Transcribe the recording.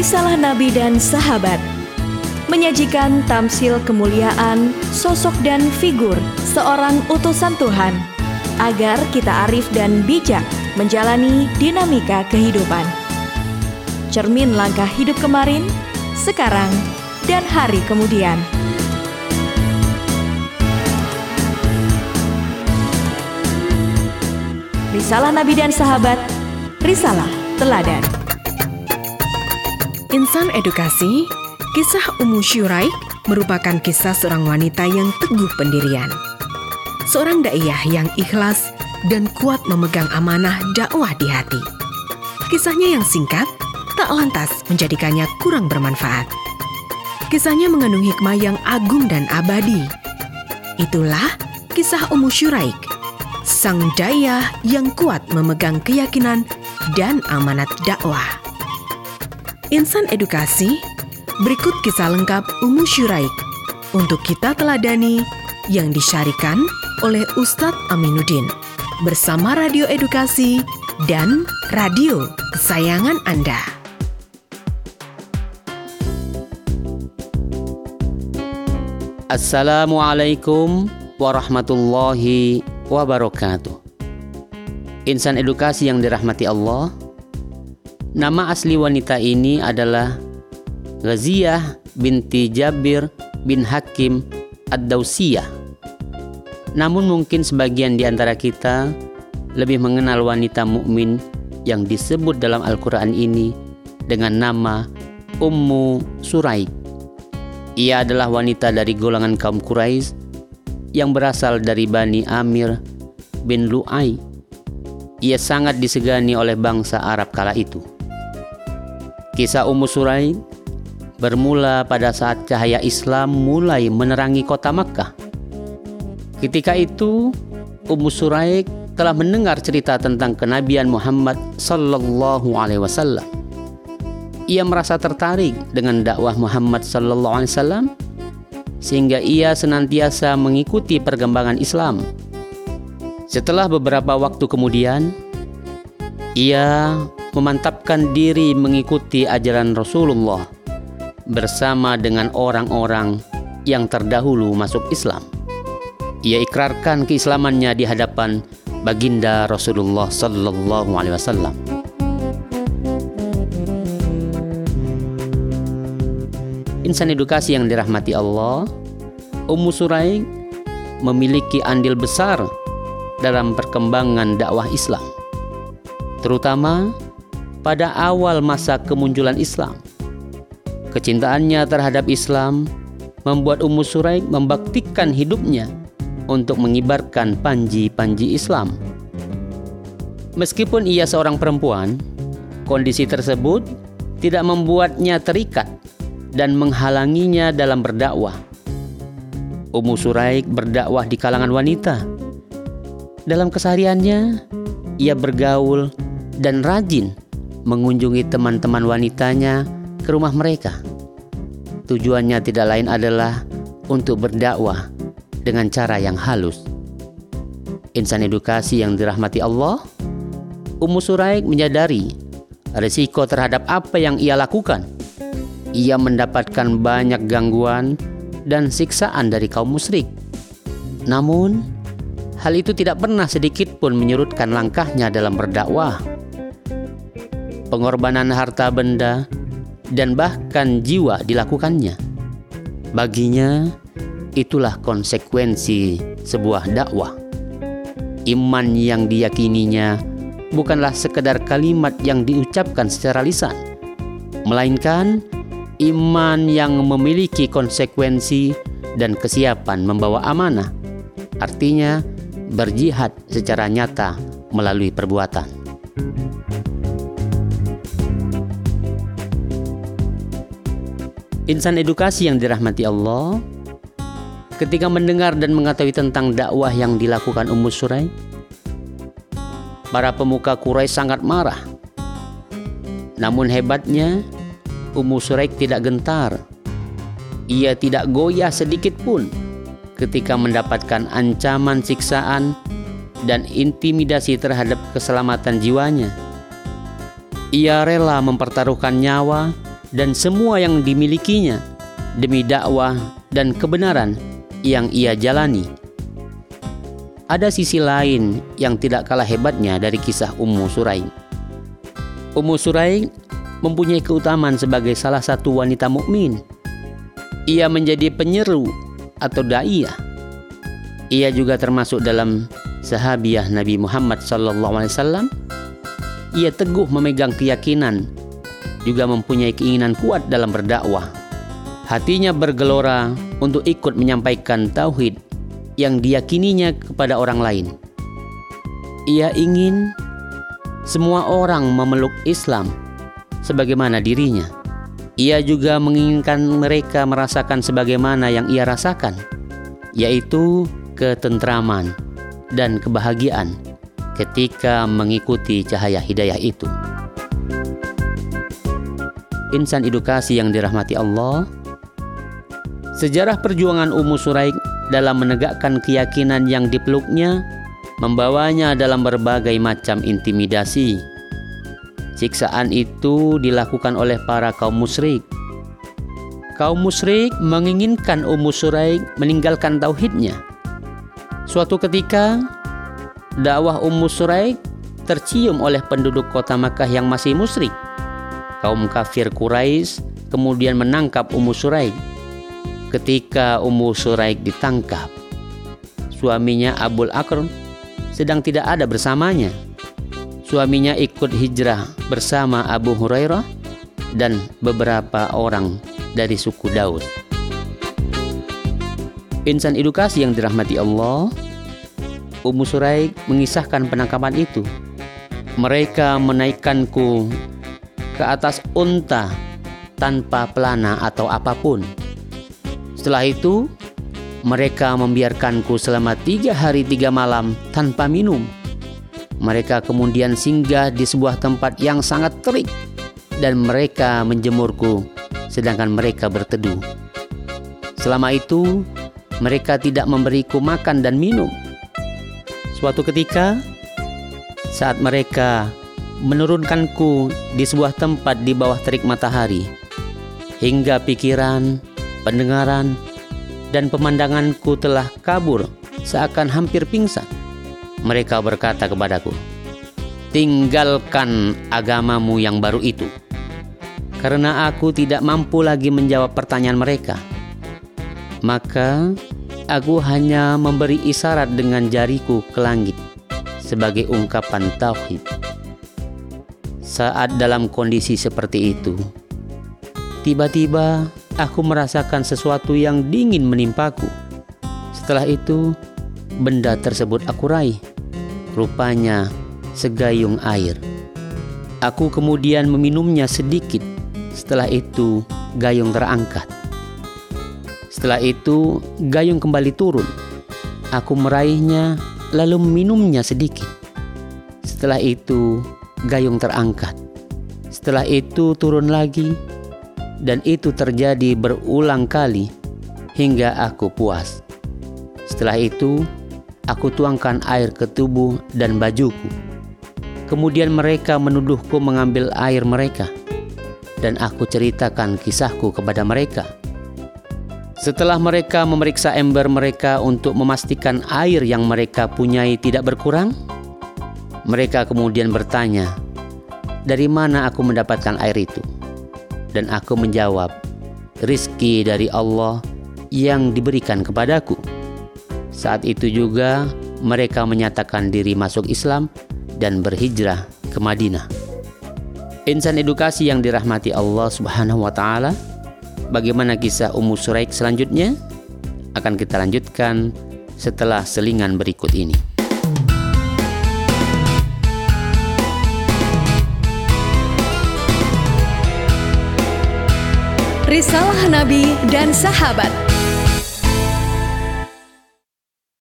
Risalah Nabi dan Sahabat menyajikan tamsil kemuliaan, sosok dan figur seorang utusan Tuhan agar kita arif dan bijak menjalani dinamika kehidupan. Cermin langkah hidup kemarin, sekarang, dan hari kemudian. Risalah Nabi dan Sahabat, Risalah Teladan. Insan Edukasi, kisah Ummu Syuraik merupakan kisah seorang wanita yang teguh pendirian. Seorang daiyah yang ikhlas dan kuat memegang amanah dakwah di hati. Kisahnya yang singkat tak lantas menjadikannya kurang bermanfaat. Kisahnya mengandung hikmah yang agung dan abadi. Itulah kisah Ummu Syuraik, sang daiyah yang kuat memegang keyakinan dan amanat dakwah. Insan Edukasi, berikut kisah lengkap Ummu Syuraik untuk kita teladani yang disyarikan oleh Ustadz Aminuddin bersama Radio Edukasi dan radio kesayangan Anda. Assalamualaikum warahmatullahi wabarakatuh. Insan Edukasi yang dirahmati Allah, nama asli wanita ini adalah Ghaziyah binti Jabir bin Hakim Ad-Dausiyah. Namun mungkin sebagian di antara kita lebih mengenal wanita mukmin yang disebut dalam Al-Quran ini dengan nama Ummu Syuraik. Ia adalah wanita dari golongan kaum Quraisy yang berasal dari Bani Amir bin Lu'ay. Ia sangat disegani oleh bangsa Arab kala itu. Kisah Ummu Syuraik bermula pada saat cahaya Islam mulai menerangi kota Makkah. Ketika itu, Ummu Syuraik telah mendengar cerita tentang kenabian Muhammad sallallahu alaihi wasallam. Ia merasa tertarik dengan dakwah Muhammad sallallahu alaihi wasallam sehingga ia senantiasa mengikuti perkembangan Islam. Setelah beberapa waktu kemudian, ia memantapkan diri mengikuti ajaran Rasulullah bersama dengan orang-orang yang terdahulu masuk Islam. Ia ikrarkan keislamannya di hadapan baginda Rasulullah sallallahu alaihi wasallam. Insan Edukasi yang dirahmati Allah, Ummu Syuraik memiliki andil besar dalam perkembangan dakwah Islam, terutama pada awal masa kemunculan Islam. Kecintaannya terhadap Islam membuat Ummu Syuraik membaktikan hidupnya untuk mengibarkan panji-panji Islam. Meskipun ia seorang perempuan, kondisi tersebut tidak membuatnya terikat dan menghalanginya dalam berdakwah. Ummu Syuraik berdakwah di kalangan wanita. Dalam kesehariannya, ia bergaul dan rajin mengunjungi teman-teman wanitanya ke rumah mereka. Tujuannya tidak lain adalah untuk berdakwah dengan cara yang halus. Insan Edukasi yang dirahmati Allah, Ummu Syuraik menyadari risiko terhadap apa yang ia lakukan. Ia mendapatkan banyak gangguan dan siksaan dari kaum musyrik. Namun, hal itu tidak pernah sedikit pun menyurutkan langkahnya dalam berdakwah. Pengorbanan harta benda dan bahkan jiwa dilakukannya. Baginya, itulah konsekuensi sebuah dakwah. Iman yang diyakininya bukanlah sekedar kalimat yang diucapkan secara lisan, melainkan iman yang memiliki konsekuensi dan kesiapan membawa amanah. Artinya, berjihad secara nyata melalui perbuatan. Insan Edukasi yang dirahmati Allah, ketika mendengar dan mengetahui tentang dakwah yang dilakukan Ummu Syuraik, para pemuka Quraisy sangat marah. Namun hebatnya, Ummu Syuraik tidak gentar. Ia tidak goyah sedikit pun ketika mendapatkan ancaman siksaan dan intimidasi terhadap keselamatan jiwanya. Ia rela mempertaruhkan nyawa dan semua yang dimilikinya demi dakwah dan kebenaran yang ia jalani. Ada sisi lain yang tidak kalah hebatnya dari kisah Ummu Suraik. Ummu Suraik mempunyai keutamaan sebagai salah satu wanita mukmin. Ia menjadi penyeru atau daiyah. Ia juga termasuk dalam sahabiah Nabi Muhammad SAW. Ia teguh memegang keyakinan, juga mempunyai keinginan kuat dalam berdakwah. Hatinya bergelora untuk ikut menyampaikan tauhid yang diyakininya kepada orang lain. Ia ingin semua orang memeluk Islam sebagaimana dirinya. Ia juga menginginkan mereka merasakan sebagaimana yang ia rasakan, yaitu ketentraman dan kebahagiaan ketika mengikuti cahaya hidayah itu. Insan edukasi yang dirahmati Allah, sejarah perjuangan Ummu Suraik dalam menegakkan keyakinan yang dipeluknya membawanya dalam berbagai macam intimidasi. Siksaan itu dilakukan oleh para kaum musyrik. Kaum musyrik menginginkan Ummu Suraik meninggalkan tauhidnya. Suatu ketika, dakwah Ummu Suraik tercium oleh penduduk kota Makkah yang masih musyrik. Kaum kafir Quraisy kemudian menangkap Ummu Suraik. Ketika Ummu Suraik ditangkap, suaminya Abul Aqran sedang tidak ada bersamanya. Suaminya ikut hijrah bersama Abu Hurairah dan beberapa orang dari suku Daud. Insan edukasi yang dirahmati Allah, Ummu Suraik mengisahkan penangkapan itu. Mereka menaikkanku ke atas unta tanpa pelana atau apapun. Setelah itu, mereka membiarkanku selama 3 hari 3 malam tanpa minum. Mereka kemudian singgah di sebuah tempat yang sangat terik dan mereka menjemurku sedangkan mereka berteduh. Selama itu, mereka tidak memberiku makan dan minum. Suatu ketika, saat mereka menurunkanku di sebuah tempat di bawah terik matahari, hingga pikiran, pendengaran, dan pemandanganku telah kabur seakan hampir pingsan. Mereka berkata kepadaku, "Tinggalkan agamamu yang baru itu." Karena aku tidak mampu lagi menjawab pertanyaan mereka, maka aku hanya memberi isyarat dengan jariku ke langit sebagai ungkapan tauhid. Saat dalam kondisi seperti itu, tiba-tiba aku merasakan sesuatu yang dingin menimpaku. Setelah itu, benda tersebut aku raih. Rupanya segayung air. Aku kemudian meminumnya sedikit. Setelah itu, gayung terangkat. Setelah itu, gayung kembali turun. Aku meraihnya lalu meminumnya sedikit. Setelah itu, gayung terangkat. Setelah itu turun lagi. Dan itu terjadi berulang kali hingga aku puas. Setelah itu, aku tuangkan air ke tubuh dan bajuku. Kemudian mereka menuduhku mengambil air mereka, dan aku ceritakan kisahku kepada mereka. Setelah mereka memeriksa ember mereka untuk memastikan air yang mereka punyai tidak berkurang, mereka kemudian bertanya, "Dari mana aku mendapatkan air itu?" Dan aku menjawab, "Rizki dari Allah yang diberikan kepadaku." Saat itu juga mereka menyatakan diri masuk Islam dan berhijrah ke Madinah. Insan edukasi yang dirahmati Allah Subhanahu wa Ta'ala, bagaimana kisah Ummu Suraik selanjutnya? Akan kita lanjutkan setelah selingan berikut ini. Risalah Nabi dan Sahabat,